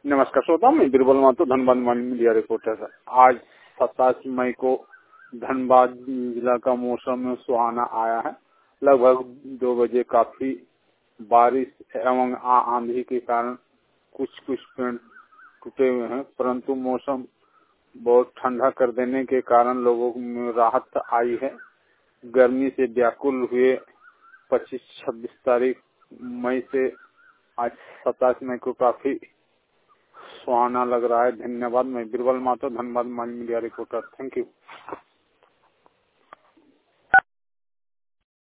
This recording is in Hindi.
नमस्कार श्रोता, मैं बीरबल महतो धनबाद मीडिया रिपोर्टर है। आज 27 मई को धनबाद जिला का मौसम सुहाना आया है। लगभग 2 बजे काफी बारिश एवं आंधी के कारण कुछ पेड़ टूटे हुए हैं, परंतु मौसम बहुत ठंडा कर देने के कारण लोगों में राहत आई है। गर्मी से व्याकुल हुए 25-26 तारीख मई से आज 27 मई को काफी सुहाना लग रहा है। धन्यवाद। मैं Birbal Mahto Dhanbad media reporter. Thank you.